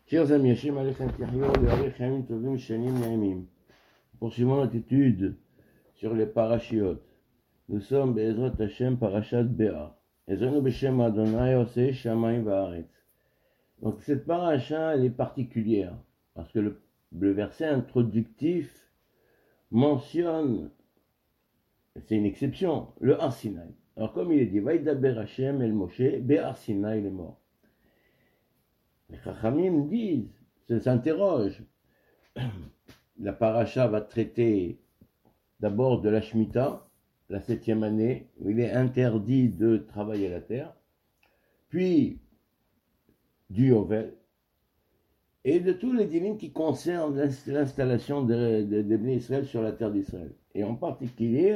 Chers amis, Hashem Alechem Tichyo, Le'arich Yamim Tovim Shanim Yamim. Poursuivons notre étude sur les parashiot. Nous sommes Be'ezrat Hashem Parashat Be'ar. Ezranu B'Shem Adonai Oseh Shamayim Va'aretz. Donc cette paracha, elle est particulière, parce que le verset introductif mentionne, c'est une exception, le Har Sinaï. Alors comme il est dit, Vaïdaber Hashem El Moshe, Be'ar Sinaï il est mort. Les Chachamim disent, s'interrogent, la paracha va traiter d'abord de la Shemitah, la 7e année, où il est interdit de travailler la terre, puis du Yovel, et de tous les dinim qui concernent l'installation des Bnei Israël sur la terre d'Israël. Et en particulier,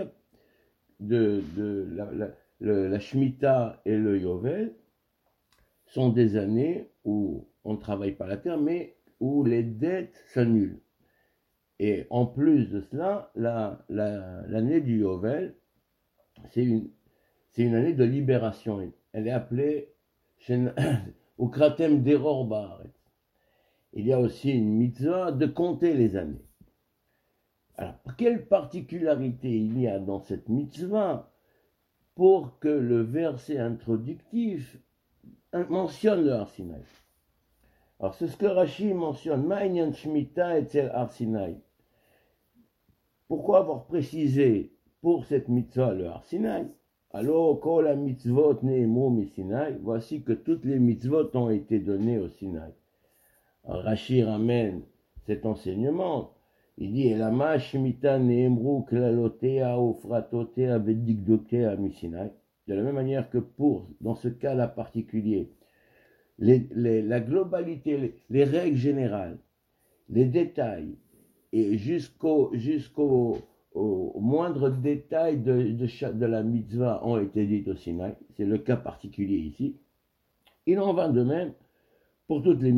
la Shemitah et le Yovel sont des années où on ne travaille pas la terre, mais où les dettes s'annulent. Et en plus de cela, l'année du Yovel, c'est une année de libération. Elle est appelée au Kratem d'Eror Baaretz. Il y a aussi une mitzvah de compter les années. Alors, quelle particularité il y a dans cette mitzvah pour que le verset introductif mentionne le Har Sinaï? Alors, c'est ce que Rashi mentionne, Ma'inyan Shemitah etzel Har Sinaï. Pourquoi avoir précisé pour cette mitzvah le Har Sinaï? Alors, kol ha mitzvot ne'emru mi-Sinaï, voici que toutes les mitzvot ont été données au Sinaï. Rashi ramène cet enseignement. Il dit, Elama Shemitah ne'emru klalotea ufratotea vedigdotea mi-Sinaï. De la même manière que dans ce cas-là particulier, la globalité, les règles générales, les détails, et jusqu'au moindre détail de la mitzvah ont été dites au Sinaï. C'est le cas particulier ici. Il en va de même pour toutes les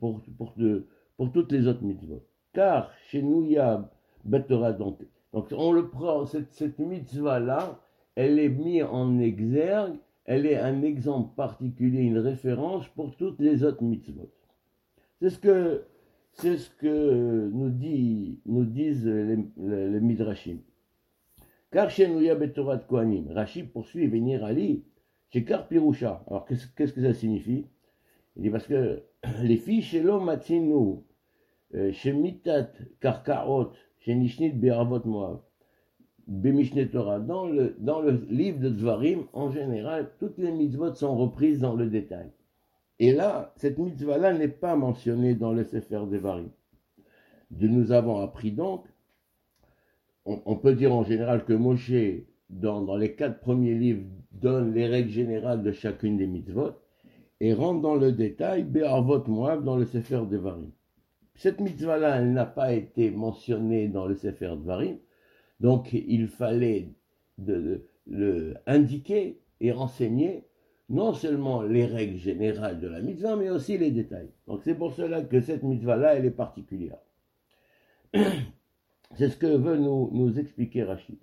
autres mitzvot. Car chez nous, il y a Betorah, donc on le prend, cette mitzvah-là, elle est mise en exergue, elle est un exemple particulier, une référence pour toutes les autres mitzvot. C'est ce que nous disent les Midrashim. Car chez nous, il y a Betorah de Kohanim. Rashi poursuit venir à Ali, chez Kar Pirusha. Alors, qu'est-ce que ça signifie? Il dit parce que les filles chez l'homme Matzinu, chez Mitat Karkarot, chez Nishnit Be'aravot Moav, B'Mishne Torah, dans le livre de Dvarim, en général, toutes les mitzvot sont reprises dans le détail. Et là, cette mitzvah-là n'est pas mentionnée dans le Sefer Devarim. Nous avons appris donc, on peut dire en général que Moshe, dans les 4 premiers livres, donne les règles générales de chacune des mitzvot, et rentre dans le détail, Be'arvot Moav, dans le Sefer Devarim. Cette mitzvah-là, elle n'a pas été mentionnée dans le Sefer Devarim, donc il fallait indiquer et renseigner non seulement les règles générales de la mitzvah, mais aussi les détails. Donc c'est pour cela que cette mitzvah-là, elle est particulière. C'est ce que veut nous expliquer Rashi.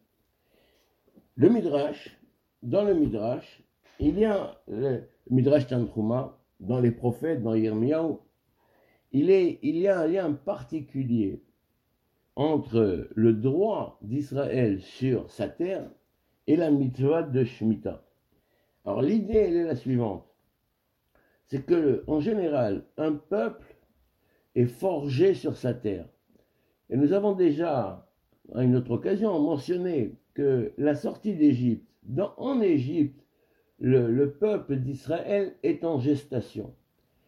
Dans le Midrash, il y a le Midrash Tanchuma, dans les prophètes, dans Yirmiyahu, il y a un lien particulier entre le droit d'Israël sur sa terre et la mitzvah de Shemitah. Alors l'idée, elle est la suivante, c'est que en général, un peuple est forgé sur sa terre. Et nous avons déjà, à une autre occasion, mentionné que la sortie d'Égypte, en Égypte, le peuple d'Israël est en gestation.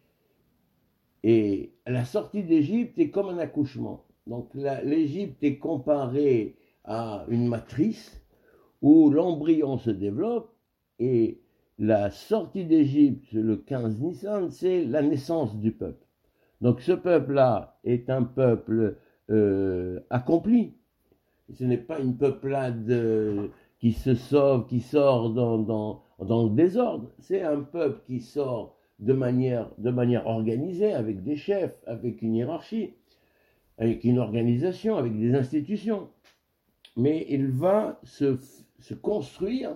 Et la sortie d'Égypte est comme un accouchement. Donc l'Égypte est comparée à une matrice où l'embryon se développe, et la sortie d'Égypte, le 15 Nissan, c'est la naissance du peuple. Donc ce peuple-là est un peuple accompli. Ce n'est pas une peuplade qui se sauve, qui sort dans le désordre. C'est un peuple qui sort de manière organisée, avec des chefs, avec une hiérarchie, avec une organisation, avec des institutions. Mais il va se construire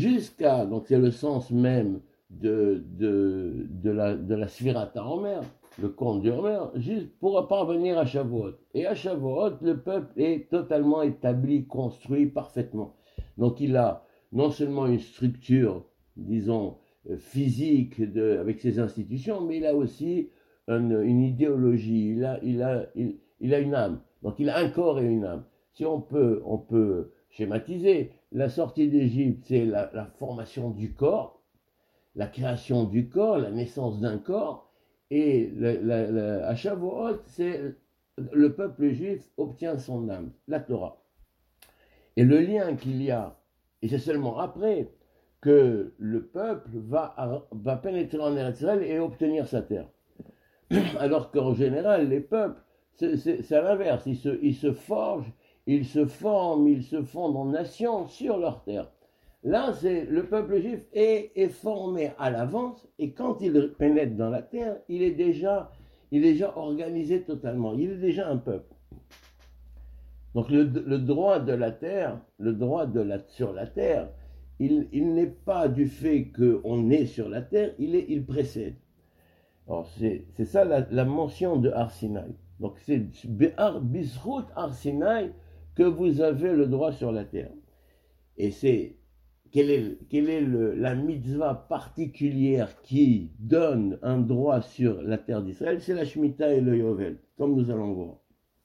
jusqu'à, donc c'est le sens même de la Svirata en mer, le conte du Homer, juste pour parvenir à Shavuot. Et à Shavuot, le peuple est totalement établi, construit parfaitement. Donc il a non seulement une structure, disons, physique avec ses institutions, mais il a aussi une idéologie, il a une âme. Donc il a un corps et une âme. Si on peut schématiser, la sortie d'Égypte, c'est la formation du corps, la création du corps, la naissance d'un corps, et à Shavuot, c'est le peuple juif obtient son âme, la Torah. Et le lien qu'il y a, et c'est seulement après que le peuple va pénétrer en Eretz Israël et obtenir sa terre. Alors qu'en général, les peuples, c'est à l'inverse, ils se forgent, ils se forment, ils se fondent en nations sur leur terre. Là, le peuple juif est formé à l'avance, et quand il pénètre dans la terre, il est déjà organisé totalement, il est déjà un peuple. Donc le droit de la terre, sur la terre, il n'est pas du fait qu'on est sur la terre, il précède. Alors c'est ça la mention de Har Sinaï. Donc c'est Bizrout Har Sinaï que vous avez le droit sur la terre. Et c'est quelle est la mitzvah particulière qui donne un droit sur la terre d'Israël? C'est la Shemitah et le Yovel, comme nous allons voir.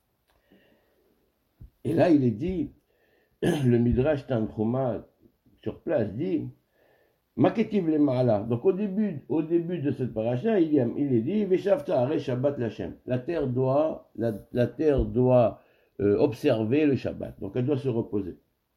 Et là, il est dit, le Midrash Tanchuma sur place dit, Maketiv le Ma'ala. Donc au début de cette paracha, il est dit, Veshavta are Shabbat Lachem. La terre doit observer le Shabbat. Donc elle doit se reposer.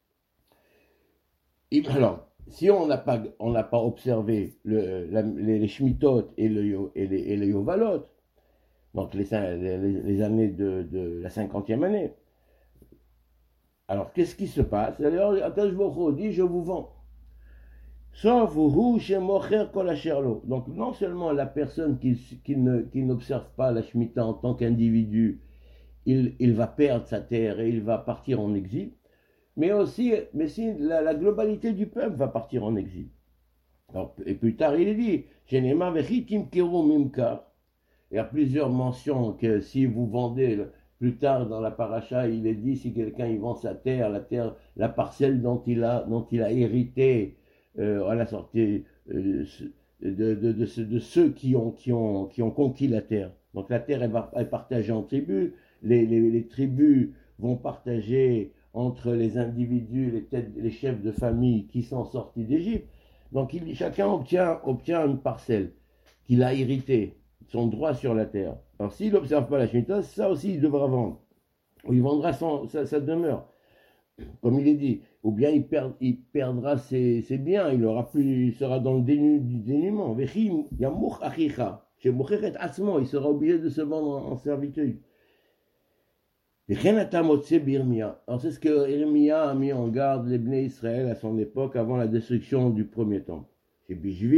Alors, si on n'a pas observé les Shmitot et les Yovalot, donc les années de la 50e année, alors qu'est-ce qui se passe? Alors, Akadosh Baruch Hu dit, je vous vends. Sauf hu shemocher kol asher lo. Donc non seulement la personne qui n'observe pas la Shemitah en tant qu'individu, il va perdre sa terre et il va partir en exil, mais si la globalité du peuple va partir en exil. Alors, et plus tard, il est dit, Shenema vechitim keru mimkar. Il y a plusieurs mentions que si vous vendez, plus tard dans la paracha, il est dit, si quelqu'un il vend sa terre, la parcelle dont il a hérité à la sortie de ceux qui ont conquis la terre. Donc la terre, elle est partagée en tribus, les tribus vont partager entre les individus, les chefs de famille qui sont sortis d'Égypte. Donc chacun obtient une parcelle qu'il a héritée, son droit sur la terre. Alors s'il n'observe pas la Shemitah, ça aussi il devra vendre. Ou il vendra sa demeure, comme il est dit. Ou bien il perdra ses biens, il sera dans le dénuement. Il sera obligé de se vendre en servitude. Alors c'est ce que Jérémia a mis en garde les Bnei Israël à son époque avant la destruction du premier temple. C'est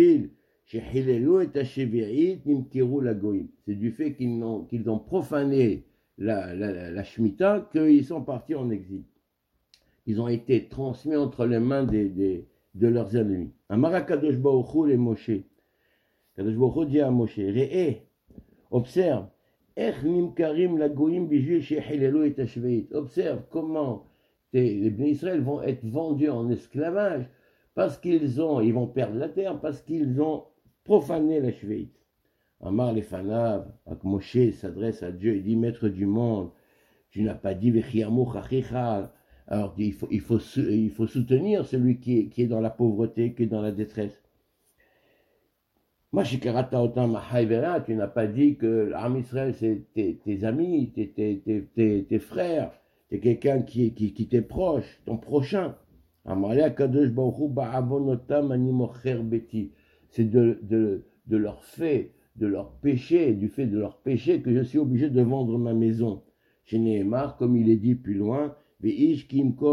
du fait qu'ils ont profané la Shemitah qu'ils sont partis en exil. Ils ont été transmis entre les mains de leurs ennemis. Amara Kadosh Baruch Hu le Moshe. Kadosh Baruch Hu dit à Moshe, observe. Observe comment les Bnei Israël vont être vendus en esclavage parce qu'ils vont perdre la terre parce qu'ils ont profané la Shveit. Amar les Fanav, Moshe s'adresse à Dieu, il dit, Maître du monde, tu n'as pas dit Vechiamouch Achicha. Alors il faut soutenir celui qui est dans la pauvreté, qui est dans la détresse. Tu n'as pas dit que l'âme Israël c'est tes amis, tes frères, c'est quelqu'un qui t'est proche, ton prochain. C'est de leur fait, de leur péché, du fait de leur péché que je suis obligé de vendre ma maison. Chez Nehemar, comme il est dit plus loin, si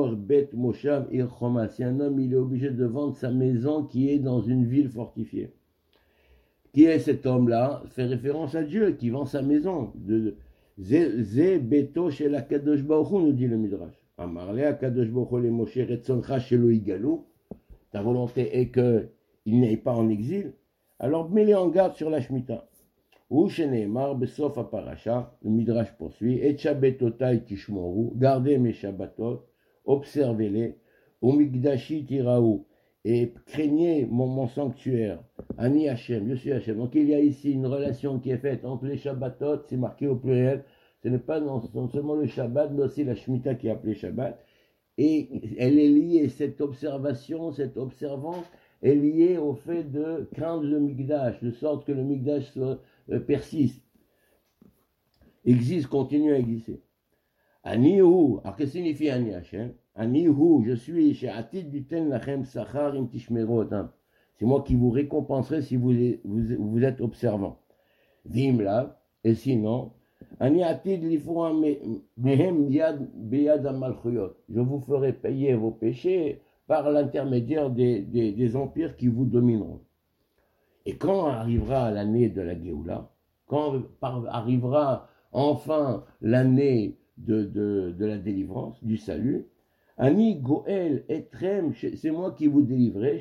un homme il est obligé de vendre sa maison qui est dans une ville fortifiée. Qui est cet homme-là? Fait référence à Dieu qui vend sa maison. Zé beto chez la Kadosh Baruch Hu, nous dit le Midrash. Amarle à Kadosh Baruch Hu le Moshe retzoncha shelo igalou. Ta volonté est qu'il n'aille pas en exil. Alors mets-les en garde sur la Shemitah. Ou Sheneemar, Besof Aparacha, le Midrash poursuit, Et Shabbatotai Tishmoru, gardez mes Shabbatot, observez-les, ou Migdashi Tiraou, et craignez mon sanctuaire. Ani Hashem, je suis Hashem. Donc il y a ici une relation qui est faite entre les Shabbatot, c'est marqué au pluriel, ce n'est pas non seulement le Shabbat, mais aussi la Shemitah qui est appelée Shabbat. Et elle est liée, cette observation, cette observance est liée au fait de craindre le Migdash, de sorte que le Migdash persiste, existe, continue à exister. Anihu, alors qu'est-ce que signifie Ani Hashem? Anihu, je suis chez Atid Biten Lachem Sachar Im Tishmero. C'est moi qui vous récompenserai si vous êtes observant. Vimla, et sinon, Ani Atid Lifua Mehem Yad Beyad Amalchuyot. Je vous ferai payer vos péchés par l'intermédiaire des empires qui vous domineront. Et quand arrivera l'année de la Géoula, quand arrivera enfin l'année de la délivrance, du salut, Ani Goel Etrem, c'est moi qui vous délivrerai,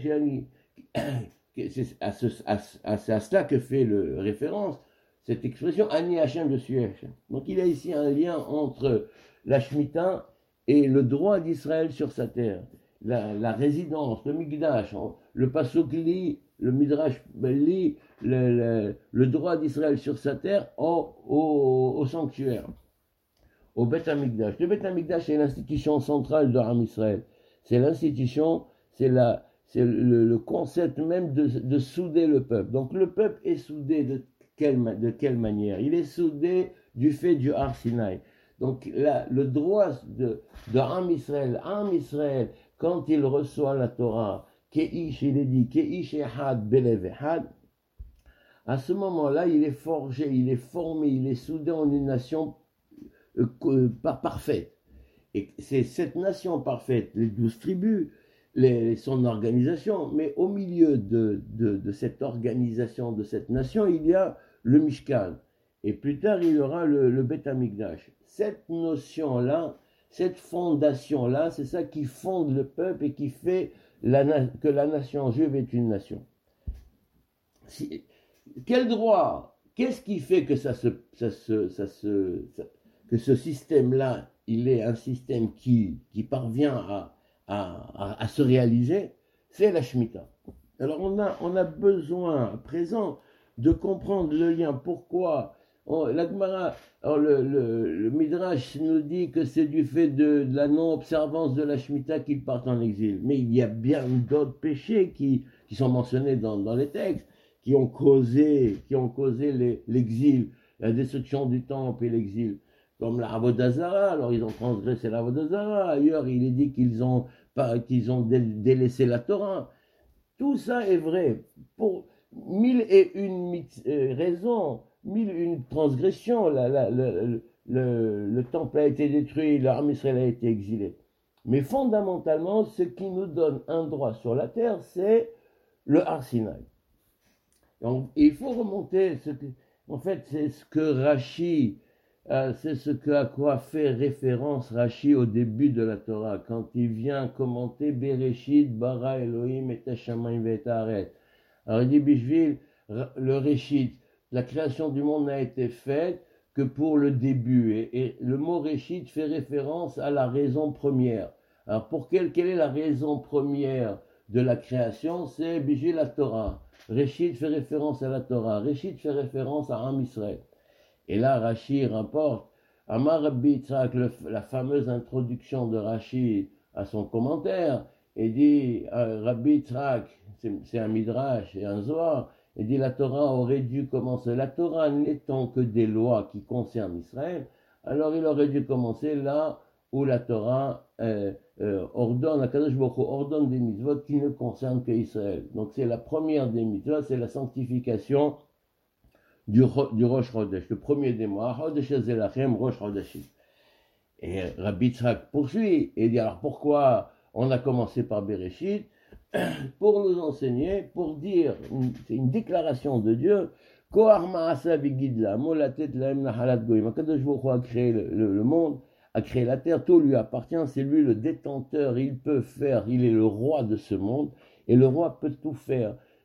c'est à cela que fait le référence, cette expression Ani Hashem, je suis Hashem. Donc il y a ici un lien entre la Shemitah et le droit d'Israël sur sa terre, la résidence, le Migdash, le Pasuk lit, le Midrash lit le droit d'Israël sur sa terre au sanctuaire, au Beth Amikdash. Le Beth Amikdash est l'institution centrale de Am Israël. C'est l'institution, c'est le concept même de souder le peuple. Donc le peuple est soudé de quelle manière? Il est soudé du fait du Har Sinaï. Donc le droit de Am Israël, quand il reçoit la Torah, Keish, il est dit, Keish Ehad Belev Ehad, à ce moment-là, il est forgé, il est formé, il est soudé en une nation parfaite. Et c'est cette nation parfaite, les 12 tribus, son organisation, mais au milieu de cette organisation, de cette nation, il y a le Mishkan. Et plus tard, il y aura le Beth Amikdash. Cette notion-là, cette fondation-là, c'est ça qui fonde le peuple et qui fait que la nation juive est une nation. Quel droit? Qu'est-ce qui fait que que ce système-là, il est un système qui parvient à se réaliser? C'est la Shemitah. Alors on a besoin à présent de comprendre le lien. Pourquoi la Gemara, le Midrash nous dit que c'est du fait de la non-observance de la Shemitah qu'ils partent en exil. Mais il y a bien d'autres péchés qui sont mentionnés dans les textes, qui ont causé l'exil, la destruction du temple et l'exil. Comme la Avodah Zara, alors ils ont transgressé la Avodah Zara. Ailleurs, il est dit qu'ils ont délaissé la Torah. Tout ça est vrai. Pour 1001 raisons, 1001 transgressions, le temple a été détruit, l'armée Israël a été exilée. Mais fondamentalement, ce qui nous donne un droit sur la terre, c'est le Har Sinaï. Il faut remonter, en fait, c'est ce que Rashi, c'est à quoi fait référence Rashi au début de la Torah, quand il vient commenter Bereshit, Bara Elohim et Hashamayim et Haaretz. Alors il dit Bishvil, le Réchit, la création du monde n'a été faite que pour le début. Et le mot Réchit fait référence à la raison première. Alors quelle est la raison première de la création? C'est Bishvil la Torah. Réchit fait référence à la Torah. Réchit fait référence à Am Israël. Et là, Rashi rapporte, Amar Rabbi Yitzhak, la fameuse introduction de Rashi à son commentaire, et dit, Rabbi Yitzhak, c'est un Midrash et un Zohar, et dit la Torah aurait dû commencer. La Torah n'étant que des lois qui concernent Israël, alors il aurait dû commencer là où la Torah ordonne, Akadosh Baruch Hu ordonne des mitzvot qui ne concernent que Israël. Donc c'est la première des mitzvot, c'est la sanctification du Rosh Chodesh, le premier des mois, Chodesh Zelachem, Rosh Chodeshim. Et Rabbi Yitzhak poursuit et dit alors pourquoi on a commencé par Bereshit? Pour nous enseigner, pour dire, c'est une déclaration de Dieu, Kohar Ma'asa Vigidla, Molatet Laem Nahalat Goyim. Akadosh Baruch Hu a créé le monde, a créé la terre, tout lui appartient, c'est lui le détenteur, il peut faire, il est le roi de ce monde, et le roi peut tout faire.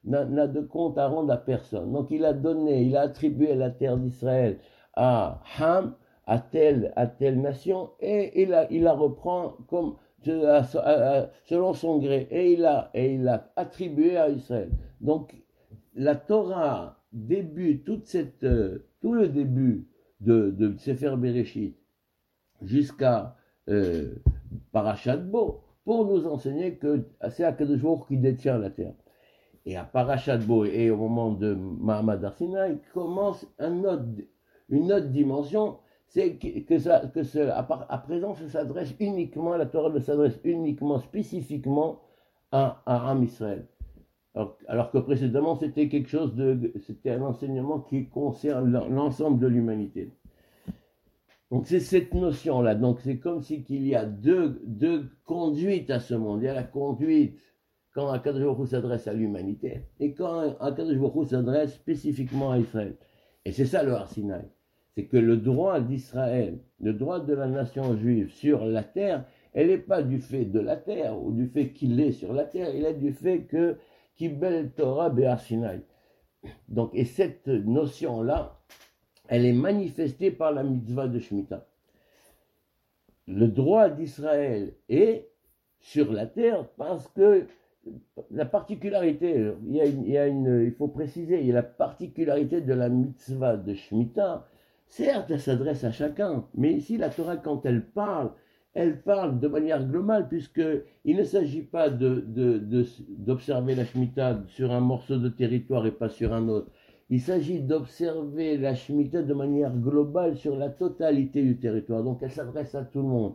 n'a de compte à rendre à personne. Donc il a attribué la terre d'Israël à Ham, à telle nation, et il la reprend comme selon son gré, et il a attribué à Israël. Donc la Torah débute tout le début de Sefer Bereshit jusqu'à Parashat Bo, pour nous enseigner que c'est Akadosh Baruch Hu qui détient la terre. Et à Parashat Bo et au moment de Mahamad Har Sinaï commence une autre dimension, c'est à présent ça s'adresse uniquement, la Torah s'adresse uniquement, spécifiquement à Am Israël. Alors que précédemment c'était c'était un enseignement qui concerne l'ensemble de l'humanité. Donc c'est cette notion-là. Donc c'est comme si qu'il y a deux conduites à ce monde. Il y a la conduite quand Akadosh Baruch Hu s'adresse à l'humanité et quand Akadosh Baruch Hu s'adresse spécifiquement à Israël. Et c'est ça le Har Sinaï. C'est que le droit d'Israël, le droit de la nation juive sur la terre, elle n'est pas du fait de la terre ou du fait qu'il est sur la terre, il est du fait que Kibel Torah Behar Sinaï. Donc, et cette notion-là, elle est manifestée par la mitzvah de Shemitah. Le droit d'Israël est sur la terre parce que la particularité, il faut préciser, il y a la particularité de la mitzvah de Shemitah. Certes, elle s'adresse à chacun, mais ici, la Torah, quand elle parle de manière globale, puisqu'il ne s'agit pas d'observer la Shemitah sur un morceau de territoire et pas sur un autre. Il s'agit d'observer la Shemitah de manière globale sur la totalité du territoire. Donc, elle s'adresse à tout le monde.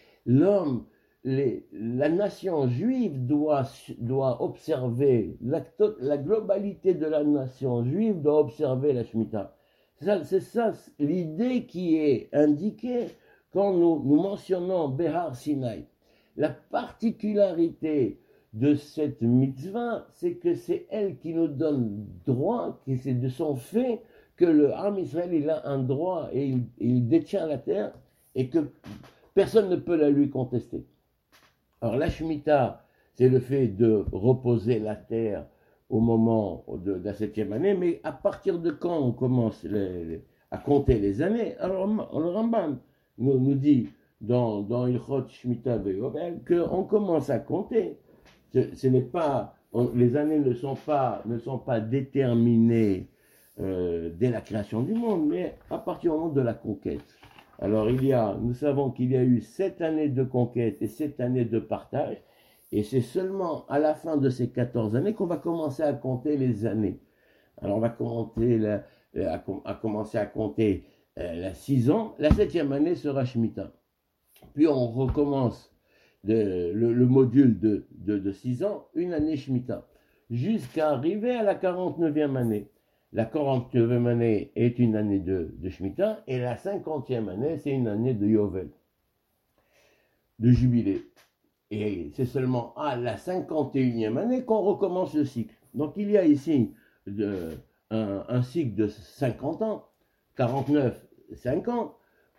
La nation juive doit observer, la globalité de la nation juive doit observer la Shemitah. C'est ça l'idée qui est indiquée quand nous mentionnons Behar Sinaï. La particularité de cette mitzvah, c'est que c'est elle qui nous donne droit, que c'est de son fait que le Ham Israël, il a un droit et il détient la terre et que personne ne peut la lui contester. Alors la Shemitah, c'est le fait de reposer la terre au moment de la 7e année, mais à partir de quand on commence à compter les années? Alors le Rambam nous dit dans Ilchot Shemitah Beyovel qu'on commence à compter. Les années ne sont pas déterminées dès la création du monde, mais à partir du moment de la conquête. Alors nous savons qu'il y a eu 7 années de conquête et 7 années de partage, et c'est seulement à la fin de ces 14 années qu'on va commencer à compter les années. Alors on va commencer à compter la 6 ans, la 7e année sera Shemitah. Puis on recommence le module de 6 ans, une année Shemitah, jusqu'à arriver à la 49e année. La 49e année est une année de Shemitah, et la 50e année, c'est une année de Yovel, de jubilé. Et c'est seulement à la 51e année qu'on recommence le cycle. Donc il y a ici un cycle de 50 ans, 49, 50,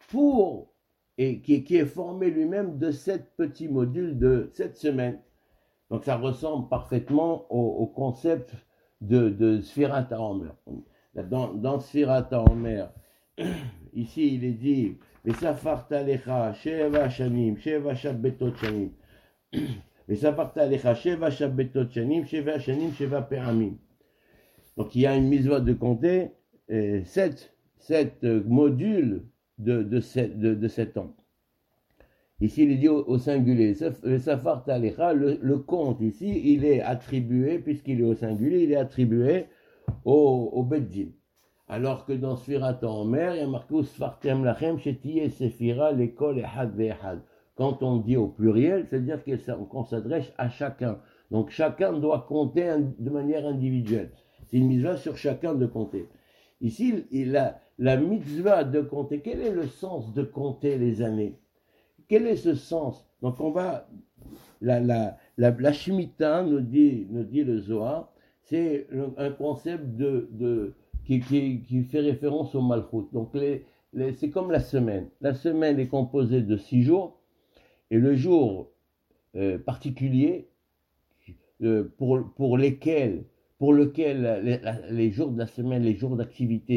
qui est formé lui-même de 7 petits modules de 7 semaines. Donc ça ressemble parfaitement au concept de Sfirat HaOmer. Dans Sfirat HaOmer, ici il est dit Vesafarta lecha sheva shanim, sheva shabbetot shanim. Vesafarta lecha sheva shabbetot shanim, sheva shanim, sheva pe'amim. Donc il y a une mitzvah de compter 7 modules de 7 ans. Ici, il est dit au singulier. Vesafarta lecha, le compte ici, il est attribué, puisqu'il est au singulier, il est attribué au Beddin. Alors que dans Sfirat HaOmer, il y a marqué Usfartem lachem shetiye sefira lekol ehad ve'ehad. Quand on dit au pluriel, c'est-à-dire qu'on s'adresse à chacun. Donc chacun doit compter de manière individuelle. C'est une mitzvah sur chacun de compter. Ici, la mitzvah de compter, quel est le sens de compter les années? Quel est ce sens? Donc on va, la Shemitah nous dit le Zohar, c'est un concept qui fait référence au Malchut. Donc c'est comme la semaine. La semaine est composée de 6 jours, et le jour particulier pour pour lequel les jours de la semaine, les jours d'activité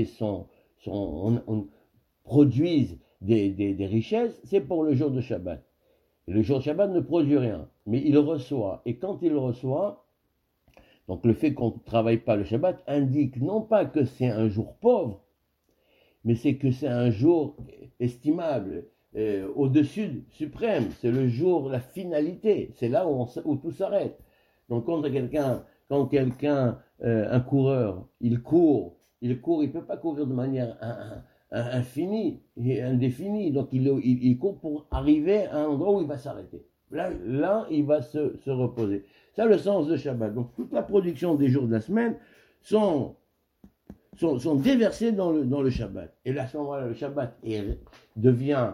produisent des richesses, c'est pour le jour de Shabbat. Et le jour de Shabbat ne produit rien, mais il reçoit. Et quand il reçoit, donc le fait qu'on ne travaille pas le Shabbat indique non pas que c'est un jour pauvre, mais c'est que c'est un jour estimable, au-dessus, suprême. C'est le jour, la finalité. C'est là où tout s'arrête. Donc quand quelqu'un, un coureur, il court, il peut pas courir de manière infinie et indéfinie. Donc il court pour arriver à un endroit où il va s'arrêter. Là, il va se reposer. C'est le sens de Shabbat. Donc toute la production des jours de la semaine sont déversés dans le Shabbat. Et là, à ce moment-là, le Shabbat devient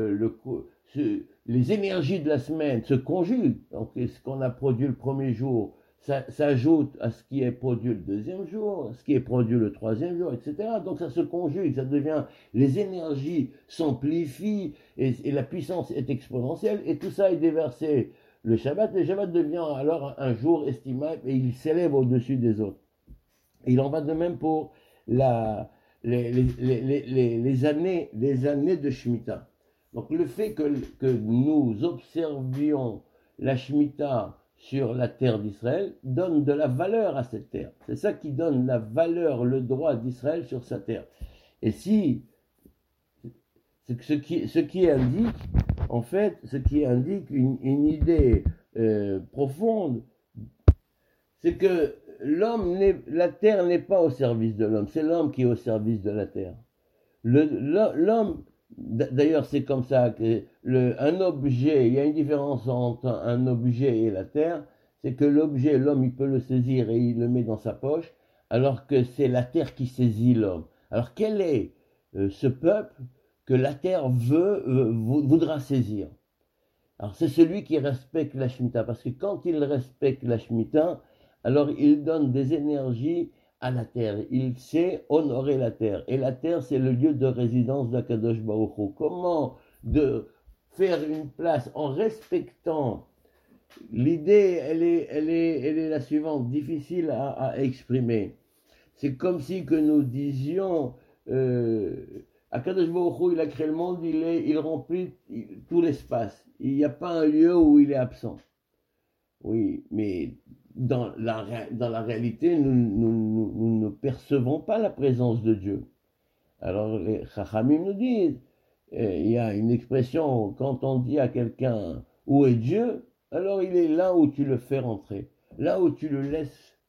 les énergies de la semaine se conjuguent. Donc, ce qu'on a produit le premier jour s'ajoute à ce qui est produit le deuxième jour, ce qui est produit le troisième jour, etc. Donc, ça se conjugue, ça devient, les énergies s'amplifient et la puissance est exponentielle et tout ça est déversé. Le Shabbat devient alors un jour estimable et il s'élève au-dessus des autres. Et il en va de même pour les années de Shemitah. Donc le fait que nous observions la Shemitah sur la terre d'Israël donne de la valeur à cette terre. C'est ça qui donne la valeur, le droit d'Israël sur sa terre. Et si ce qui indique, en fait, une idée profonde, c'est que la terre n'est pas au service de l'homme, c'est l'homme qui est au service de la terre. L'homme, d'ailleurs c'est comme ça que un objet, il y a une différence entre un objet et la terre, c'est que l'objet, l'homme il peut le saisir et il le met dans sa poche, alors que c'est la terre qui saisit l'homme. Alors quel est ce peuple que la terre voudra saisir? Alors c'est celui qui respecte la Shemitah, parce que quand il respecte la Shemitah, alors il donne des énergies à la terre, il sait honorer la terre, et la terre c'est le lieu de résidence d'Akadosh Baruch Hu. Comment de faire une place en respectant l'idée, elle est la suivante, difficile à exprimer. C'est comme si que nous disions, Akadosh Baruch Hu, il a créé le monde, il remplit tout l'espace. Il n'y a pas un lieu où il est absent. Oui, mais dans la réalité, nous ne percevons pas la présence de Dieu. Alors les Chachamim nous disent, il y a une expression, quand on dit à quelqu'un où est Dieu, alors il est là où tu le fais rentrer, là où tu lui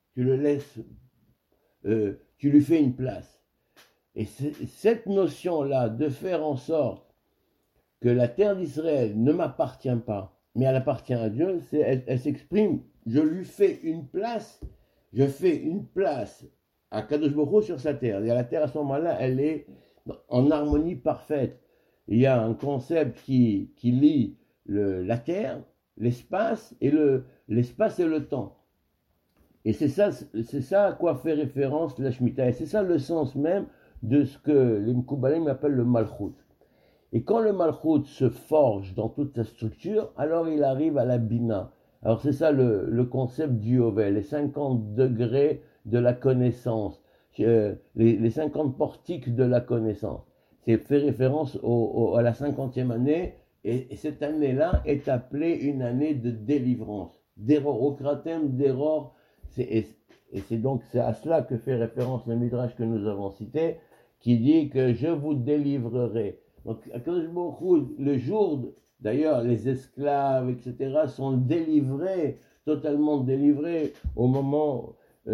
fais une place. Et cette notion-là de faire en sorte que la terre d'Israël ne m'appartient pas, mais elle appartient à Dieu, elle s'exprime, je lui fais une place, je fais une place à Kadosh Baruch Hu sur sa terre. Et la terre à ce moment-là, elle est en harmonie parfaite. Il y a un concept qui lie la terre, l'espace et l'espace et le temps. Et c'est ça à quoi fait référence la Shemitah. Et c'est ça le sens même de ce que les Mekoubalim appellent le Malchut. Et quand le Malchut se forge dans toute sa structure, alors il arrive à la Bina. Alors c'est ça le concept du Yovel, les 50 degrés de la connaissance, les 50 portiques de la connaissance. C'est fait référence à la 50e année, et cette année-là est appelée une année de délivrance, d'erreur, au kratem d'erreur. Et c'est à cela que fait référence le Midrash que nous avons cité, qui dit que je vous délivrerai. Donc, le jour, d'ailleurs, les esclaves, etc., sont délivrés, totalement délivrés au moment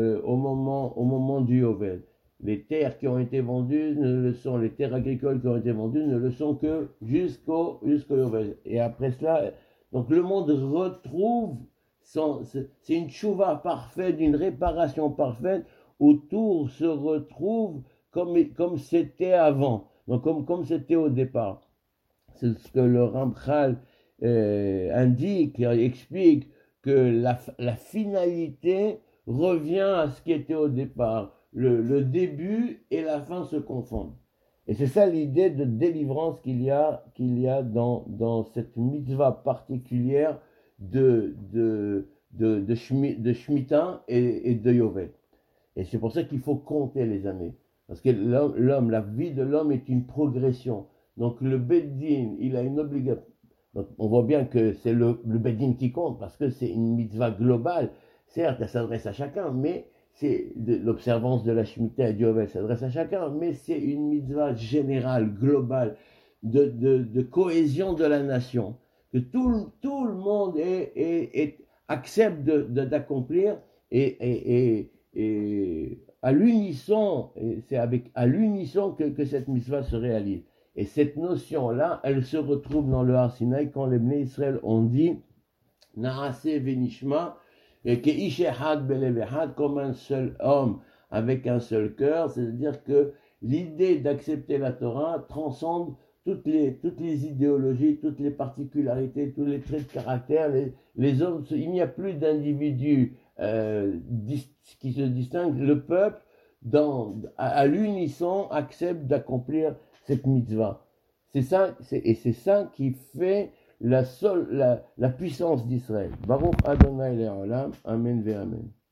du Yovel. Les terres qui ont été vendues les terres agricoles qui ont été vendues ne le sont que jusqu'au Yovel. Et après cela, donc le monde retrouve, c'est une tchouva parfaite, une réparation parfaite, où tout se retrouve comme c'était avant. Donc comme c'était au départ. C'est ce que le Ramchal indique, explique que la finalité revient à ce qui était au départ. Le début et la fin se confondent. Et c'est ça l'idée de délivrance qu'il y a dans cette mitzvah particulière de Shemitah et de Yovel. Et c'est pour ça qu'il faut compter les années. Parce que l'homme, la vie de l'homme est une progression. Donc le Beddin, il a une obligation. Donc on voit bien que c'est le Beddin qui compte, parce que c'est une mitzvah globale. Certes, elle s'adresse à chacun, mais c'est l'observance de la Shemitah et du Yovel s'adresse à chacun, mais c'est une mitzvah générale, globale, de cohésion de la nation, que tout le monde accepte d'accomplir et à l'unisson, c'est à l'unisson que cette mitzvah se réalise. Et cette notion-là, elle se retrouve dans le Har Sinaï quand les Bnei Israël ont dit Naase venishma, et que Ishehad belevehad, comme un seul homme avec un seul cœur, c'est-à-dire que l'idée d'accepter la Torah transcende toutes les idéologies, toutes les particularités, tous les traits de caractère, les hommes, il n'y a plus d'individus qui se distinguent. Le peuple, à l'unisson, accepte d'accomplir cette mitzvah. C'est ça, c'est ça qui fait la puissance d'Israël. Baruch Adonai Le'olam, Amen ve Amen.